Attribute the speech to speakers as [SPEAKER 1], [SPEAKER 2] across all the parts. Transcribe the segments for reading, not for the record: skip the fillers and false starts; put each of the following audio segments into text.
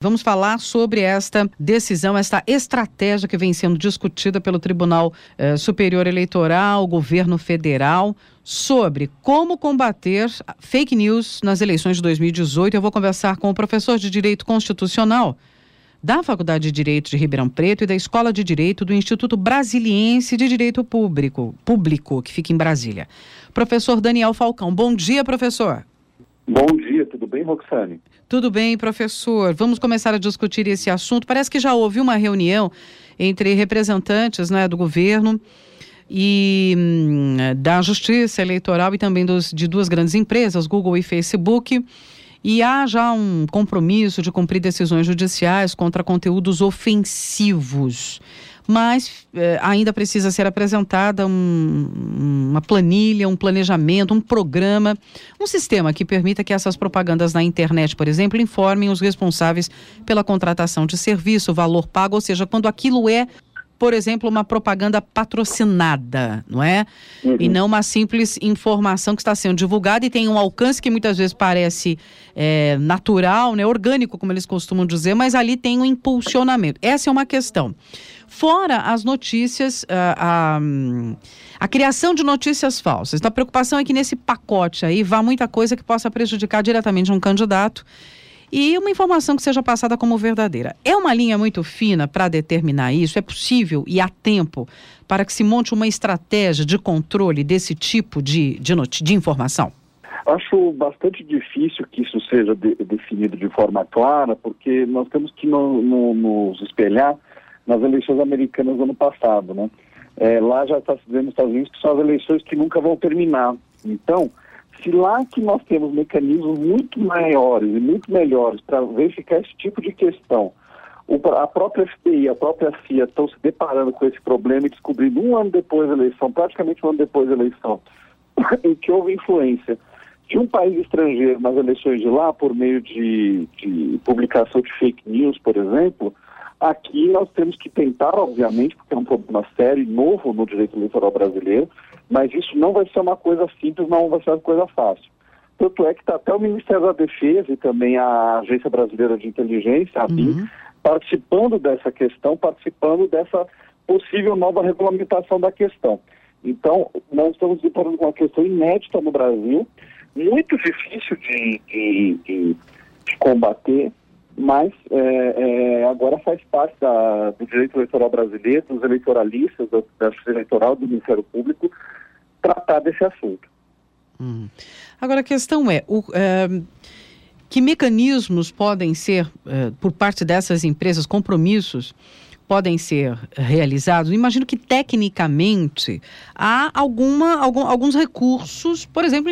[SPEAKER 1] Vamos falar sobre esta decisão, esta estratégia que vem sendo discutida pelo Tribunal Superior Eleitoral, governo federal, sobre como combater fake news nas eleições de 2018. Eu vou conversar com o professor de Direito Constitucional da Faculdade de Direito de Ribeirão Preto e da Escola de Direito do Instituto Brasiliense de Direito Público, que fica em Brasília. Professor Daniel Falcão. Bom dia, professor.
[SPEAKER 2] Bom dia, tudo bem, Roxane?
[SPEAKER 1] Tudo bem, professor. Vamos começar a discutir esse assunto. Parece que já houve uma reunião entre representantes, do governo e da Justiça Eleitoral e também de duas grandes empresas, Google e Facebook. E há já um compromisso de cumprir decisões judiciais contra conteúdos ofensivos. Mas ainda precisa ser apresentada uma planilha, um planejamento, um programa, um sistema que permita que essas propagandas na internet, por exemplo, informem os responsáveis pela contratação de serviço, valor pago, ou seja, quando aquilo é, por exemplo, uma propaganda patrocinada, não é? Uhum. E não uma simples informação que está sendo divulgada e tem um alcance que muitas vezes parece natural, orgânico, como eles costumam dizer, mas ali tem um impulsionamento. Essa é uma questão. Fora as notícias, a criação de notícias falsas. Então, a preocupação é que nesse pacote aí vá muita coisa que possa prejudicar diretamente um candidato e uma informação que seja passada como verdadeira. É uma linha muito fina para determinar isso? É possível e há tempo para que se monte uma estratégia de controle desse tipo de informação?
[SPEAKER 2] Acho bastante difícil que isso seja definido de forma clara, porque nós temos que nos espelhar nas eleições americanas do ano passado, né? Lá já está se dizendo nos Estados Unidos que são as eleições que nunca vão terminar. Então, se lá que nós temos mecanismos muito maiores e muito melhores para verificar esse tipo de questão, a própria FBI, a própria CIA estão se deparando com esse problema e descobrindo um ano depois da eleição, praticamente um ano depois da eleição, em que houve influência de um país estrangeiro nas eleições de lá por meio de publicação de fake news, por exemplo. Aqui nós temos que tentar, obviamente, porque é um problema sério e novo no direito eleitoral brasileiro, mas isso não vai ser uma coisa simples, não vai ser uma coisa fácil. Tanto é que está até o Ministério da Defesa e também a Agência Brasileira de Inteligência, a ABIN, participando dessa questão, participando dessa possível nova regulamentação da questão. Então, nós estamos deparando com uma questão inédita no Brasil, muito difícil de combater, mas agora faz parte do direito eleitoral brasileiro, dos eleitoralistas, da Justiça Eleitoral, do Ministério Público, tratar desse assunto.
[SPEAKER 1] Agora a questão é, que mecanismos podem ser, por parte dessas empresas, compromissos, podem ser realizados? Imagino que tecnicamente há alguns recursos, por exemplo,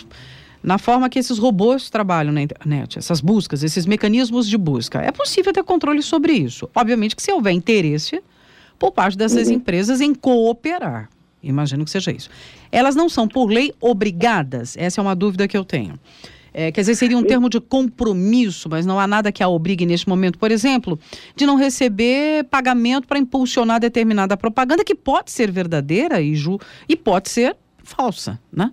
[SPEAKER 1] na forma que esses robôs trabalham na internet, essas buscas, esses mecanismos de busca. É possível ter controle sobre isso. Obviamente que se houver interesse por parte dessas empresas em cooperar. Imagino que seja isso. Elas não são, por lei, obrigadas? Essa é uma dúvida que eu tenho. Quer dizer, seria um termo de compromisso, mas não há nada que a obrigue neste momento, por exemplo, de não receber pagamento para impulsionar determinada propaganda que pode ser verdadeira e pode ser falsa, né?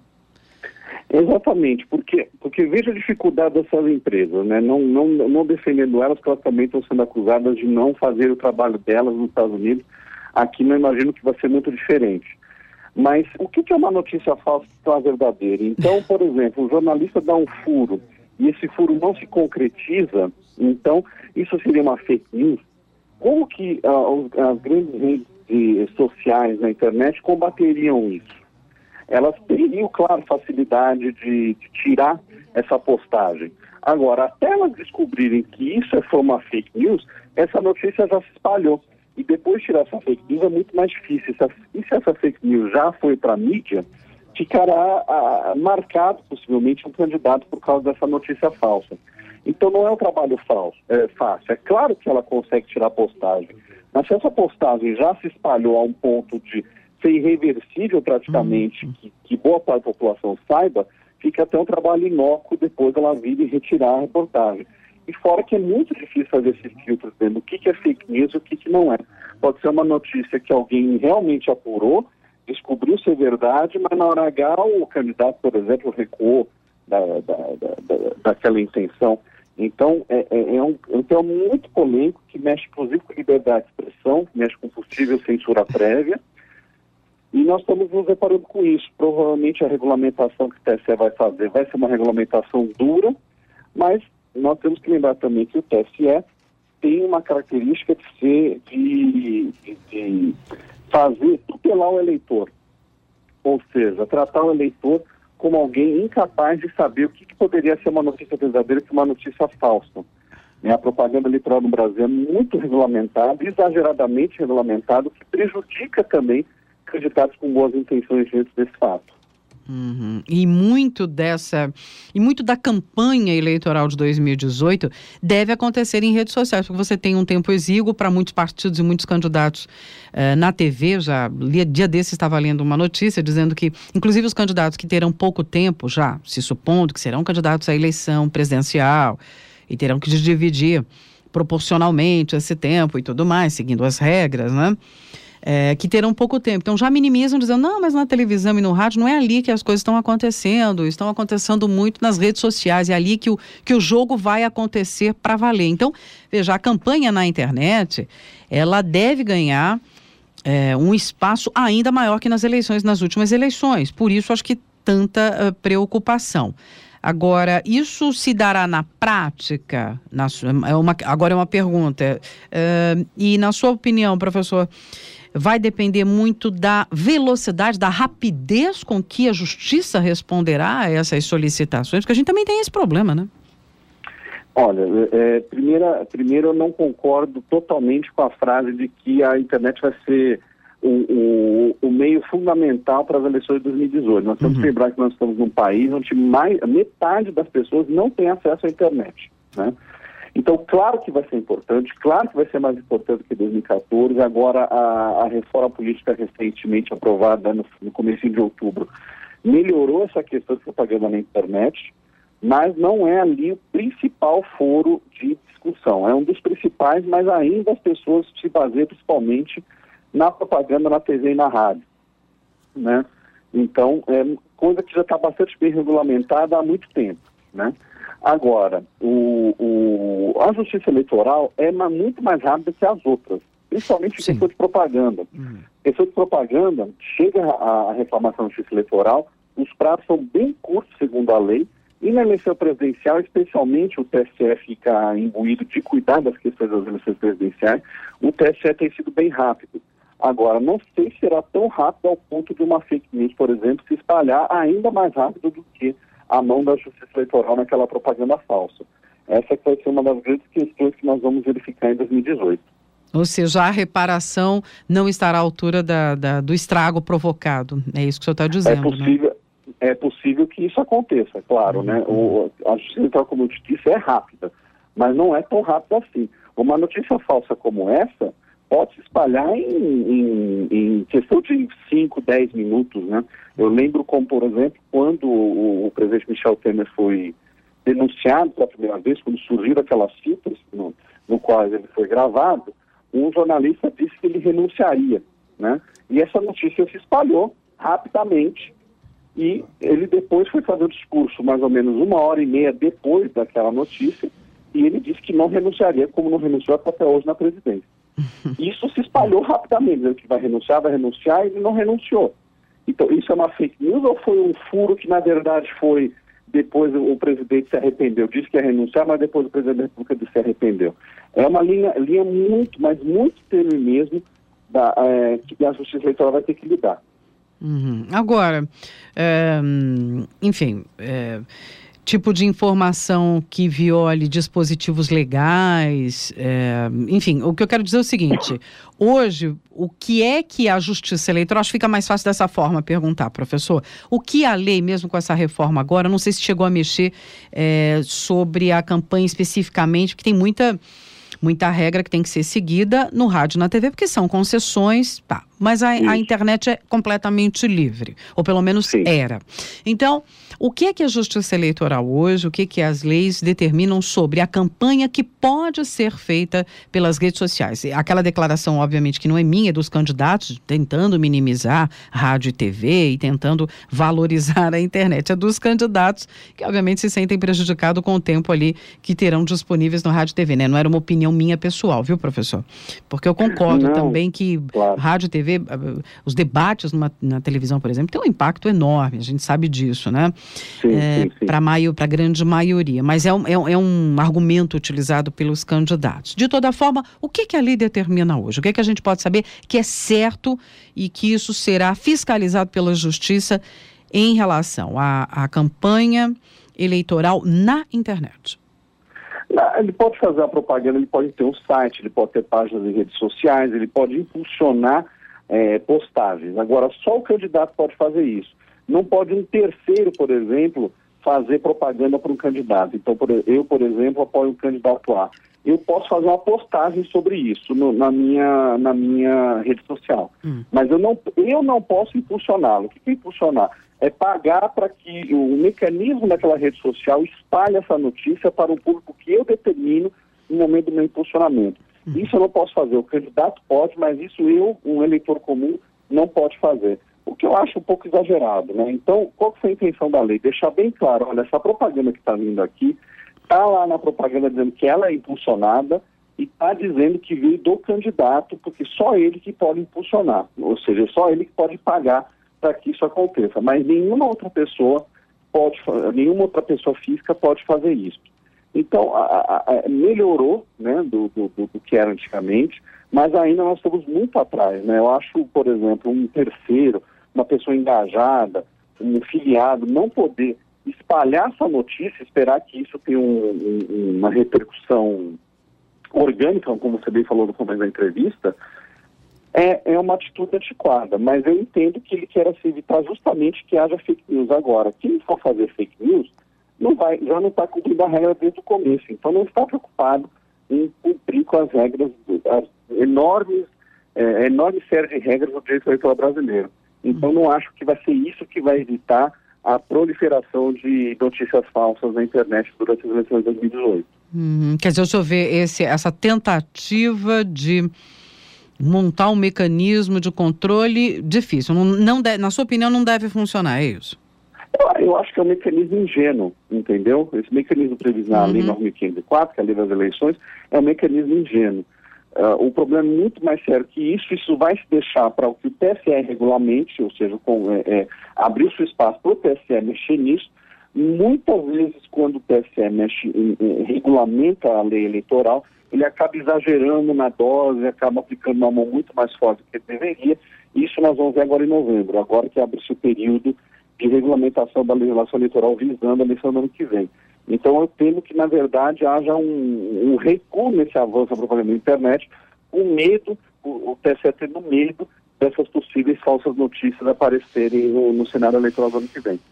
[SPEAKER 2] Exatamente, porque veja a dificuldade dessas empresas, né? Não defendendo elas, porque elas também estão sendo acusadas de não fazer o trabalho delas nos Estados Unidos. Aqui não imagino que vai ser muito diferente. Mas o que é uma notícia falsa e uma verdadeira? Então, por exemplo, o jornalista dá um furo e esse furo não se concretiza, então isso seria uma fake news. Como que as grandes redes sociais na internet combateriam isso? Elas teriam, claro, facilidade de tirar essa postagem. Agora, até elas descobrirem que isso foi uma fake news, essa notícia já se espalhou. E depois de tirar essa fake news é muito mais difícil. E se essa fake news já foi para a mídia, ficará marcado, possivelmente, um candidato por causa dessa notícia falsa. Então não é um trabalho fácil. É claro que ela consegue tirar a postagem, mas se essa postagem já se espalhou a um ponto de ser irreversível praticamente, que boa parte da população saiba, fica até um trabalho inócuo depois ela vir e retirar a reportagem. E fora que é muito difícil fazer esses filtros dentro do que é fake news e o que não é. Pode ser uma notícia que alguém realmente apurou, descobriu ser verdade, mas na hora H o candidato, por exemplo, recuou daquela intenção. Então, é um tema muito polêmico, que mexe inclusive com liberdade de expressão, que mexe com possível censura prévia, e nós estamos nos deparando com isso. Provavelmente a regulamentação que o TSE vai fazer vai ser uma regulamentação dura, mas nós temos que lembrar também que o TSE tem uma característica de fazer, tutelar o eleitor, ou seja, tratar o eleitor como alguém incapaz de saber o que poderia ser uma notícia verdadeira e uma notícia falsa. A propaganda eleitoral no Brasil é muito regulamentada, exageradamente regulamentada, o que prejudica também candidatos com boas intenções diante desse fato.
[SPEAKER 1] E muito da campanha eleitoral de 2018 deve acontecer em redes sociais, porque você tem um tempo exíguo para muitos partidos e muitos candidatos na TV. Dia desses estava lendo uma notícia dizendo que, inclusive, os candidatos que terão pouco tempo, já se supondo que serão candidatos à eleição presidencial e terão que dividir proporcionalmente esse tempo e tudo mais, seguindo as regras, né? Que terão pouco tempo. Então já minimizam dizendo, não, mas na televisão e no rádio não é ali que as coisas estão acontecendo muito nas redes sociais, é ali que o jogo vai acontecer para valer. Então, veja, a campanha na internet, ela deve ganhar um espaço ainda maior que nas últimas eleições. Por isso, acho que tanta preocupação. Agora, isso se dará na prática? Agora é uma pergunta. E na sua opinião, professor, vai depender muito da velocidade, da rapidez com que a justiça responderá a essas solicitações? Porque a gente também tem esse problema, né?
[SPEAKER 2] Olha, primeiro eu não concordo totalmente com a frase de que a internet vai ser o meio fundamental para as eleições de 2018. Nós temos que lembrar que nós estamos num país onde metade das pessoas não tem acesso à internet, né? Então, claro que vai ser importante, claro que vai ser mais importante que 2014. Agora, a reforma política recentemente aprovada no começo de outubro melhorou essa questão de propaganda na internet, mas não é ali o principal foro de discussão. É um dos principais, mas ainda as pessoas se baseiam principalmente na propaganda na TV e na rádio, né? Então, é coisa que já está bastante bem regulamentada há muito tempo, né? Agora, a justiça eleitoral é muito mais rápida que as outras, principalmente em questão de propaganda. Questão de propaganda, chega a reclamação da justiça eleitoral, os prazos são bem curtos, segundo a lei, e na eleição presidencial, especialmente, o TSE fica imbuído de cuidar das questões das eleições presidenciais. O TSE tem sido bem rápido. Agora, não sei se será tão rápido ao ponto de uma fake news, por exemplo, se espalhar ainda mais rápido do que a mão da justiça eleitoral naquela propaganda falsa. Essa que vai ser uma das grandes questões que nós vamos verificar em 2018.
[SPEAKER 1] Ou seja, a reparação não estará à altura do estrago provocado. É isso que o senhor está dizendo, né?
[SPEAKER 2] É possível que isso aconteça, claro, né? A justiça eleitoral, como eu te disse, é rápida, mas não é tão rápida assim. Uma notícia falsa como essa pode se espalhar em questão de 5, 10 minutos, né? Eu lembro como, por exemplo, quando o presidente Michel Temer foi denunciado pela primeira vez, quando surgiram aquelas fitas no qual ele foi gravado, um jornalista disse que ele renunciaria, né? E essa notícia se espalhou rapidamente e ele depois foi fazer o discurso mais ou menos 1h30 depois daquela notícia e ele disse que não renunciaria, como não renunciou até hoje na presidência. Isso se espalhou rapidamente, dizendo que vai renunciar, e ele não renunciou. Então, isso é uma fake news ou foi um furo que, na verdade, foi depois o presidente se arrependeu? Disse que ia renunciar, mas depois o presidente da República disse que se arrependeu. É uma linha muito, mas muito tênue mesmo, que a justiça eleitoral vai ter que lidar.
[SPEAKER 1] Agora, tipo de informação que viole dispositivos legais, enfim, o que eu quero dizer é o seguinte: hoje, o que é que a justiça eleitoral, acho que fica mais fácil dessa forma perguntar, professor, o que a lei, mesmo com essa reforma agora, não sei se chegou a mexer sobre a campanha especificamente, porque tem muita regra que tem que ser seguida no rádio e na TV, porque são concessões, mas a internet é completamente livre, ou pelo menos era. Então, o que é que a Justiça Eleitoral hoje, o que é que as leis determinam sobre a campanha que pode ser feita pelas redes sociais? Aquela declaração, obviamente, que não é minha, é dos candidatos, tentando minimizar rádio e TV e tentando valorizar a internet. É dos candidatos que, obviamente, se sentem prejudicados com o tempo ali que terão disponíveis no rádio e TV, né? Não era uma opinião minha pessoal, viu, professor? Porque eu concordo também que rádio e TV, os debates na televisão, por exemplo, tem um impacto enorme, a gente sabe disso, né? Para a grande maioria, mas é um argumento utilizado pelos candidatos. De toda forma, o que a lei determina hoje? O que a gente pode saber que é certo e que isso será fiscalizado pela Justiça em relação à campanha eleitoral na internet?
[SPEAKER 2] Ele pode fazer a propaganda, ele pode ter um site, ele pode ter páginas em redes sociais, ele pode impulsionar postagens. Agora, só o candidato pode fazer isso. Não pode um terceiro, por exemplo, fazer propaganda para um candidato. Então, eu, por exemplo, apoio o candidato A. Eu posso fazer uma postagem sobre isso na minha rede social. Mas eu não posso impulsioná-lo. O que é impulsionar? É pagar para que o mecanismo daquela rede social espalhe essa notícia para o público que eu determino no momento do meu impulsionamento. Isso eu não posso fazer. O candidato pode, mas isso eu, um eleitor comum, não pode fazer. O que eu acho um pouco exagerado, né? Então, qual que foi a intenção da lei? Deixar bem claro, olha, essa propaganda que está vindo aqui, está lá na propaganda dizendo que ela é impulsionada e está dizendo que veio do candidato, porque só ele que pode impulsionar, ou seja, só ele que pode pagar para que isso aconteça, mas nenhuma outra pessoa física pode fazer isso. Então, melhorou, né, do que era antigamente, mas ainda nós estamos muito atrás, né? Eu acho, por exemplo, um terceiro, uma pessoa engajada, um filiado, não poder espalhar essa notícia, esperar que isso tenha uma repercussão orgânica, como você bem falou no começo da entrevista, é uma atitude antiquada, mas eu entendo que ele quer se evitar justamente que haja fake news. Agora, quem for fazer fake news já não está cumprindo a regra desde o começo, então não está preocupado em cumprir com as regras, as enorme série de regras do direito eleitoral brasileiro. Então não acho que vai ser isso que vai evitar a proliferação de notícias falsas na internet durante as eleições de 2018.
[SPEAKER 1] Quer dizer, o senhor vê essa tentativa de montar um mecanismo de controle difícil. Na sua opinião, não deve funcionar, é isso?
[SPEAKER 2] Eu acho que é um mecanismo ingênuo, entendeu? Esse mecanismo previsto na Lei 9.504, que é a Lei das Eleições, é um mecanismo ingênuo. O problema é muito mais sério que isso vai se deixar para o que o TSE regulamente, ou seja, abrir o seu espaço para o TSE mexer nisso. Muitas vezes, quando o TSE regulamenta a lei eleitoral, ele acaba exagerando na dose, acaba aplicando uma mão muito mais forte do que deveria. Isso nós vamos ver agora em novembro, agora que abre-se o período de regulamentação da legislação eleitoral visando a eleição do ano que vem. Então eu temo que, na verdade, haja um recuo nesse avanço da propaganda na internet, com medo, o TSE tendo medo dessas possíveis falsas notícias aparecerem no cenário eleitoral do ano que vem.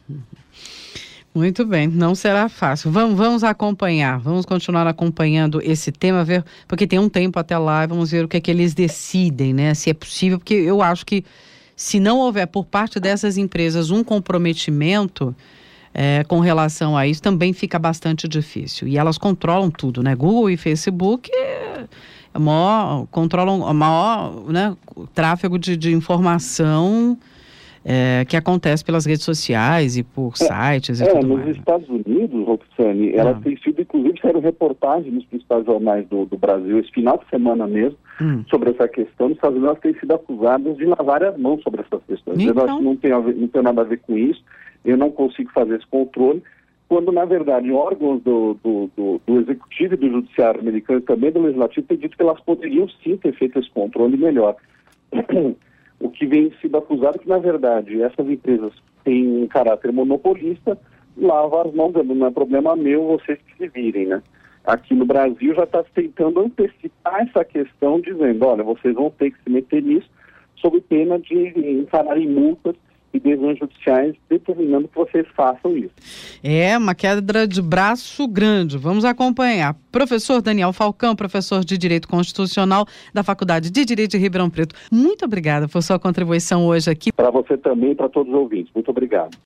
[SPEAKER 1] Muito bem, não será fácil. Vamos acompanhar, vamos continuar acompanhando esse tema, porque tem um tempo até lá, vamos ver o que é que eles decidem, né? Se é possível, porque eu acho que se não houver por parte dessas empresas um comprometimento com relação a isso, também fica bastante difícil. E elas controlam tudo, né? Google e Facebook controlam o maior, né, tráfego de informação que acontece pelas redes sociais e por sites e tudo mais.
[SPEAKER 2] Nos Estados Unidos, Roxane, ela tem sido, inclusive, saíram reportagens nos principais jornais do Brasil, esse final de semana mesmo, sobre essa questão. Nos Estados Unidos, elas têm sido acusadas de lavar as mãos sobre essas questões. Então... Eu acho que não tem nada a ver com isso, eu não consigo fazer esse controle, quando, na verdade, órgãos do Executivo e do Judiciário americano e também do Legislativo têm dito que elas poderiam sim ter feito esse controle melhor. O que vem sido acusado é que, na verdade, essas empresas têm um caráter monopolista, lavar as mãos, não é problema meu, vocês que se virem, né? Aqui no Brasil já está tentando antecipar essa questão, dizendo, olha, vocês vão ter que se meter nisso, sob pena de encararem multas e decisões judiciais determinando que vocês façam isso.
[SPEAKER 1] É uma queda de braço grande. Vamos acompanhar. Professor Daniel Falcão, professor de Direito Constitucional da Faculdade de Direito de Ribeirão Preto. Muito obrigada por sua contribuição hoje aqui.
[SPEAKER 2] Para você também e para todos os ouvintes. Muito obrigado.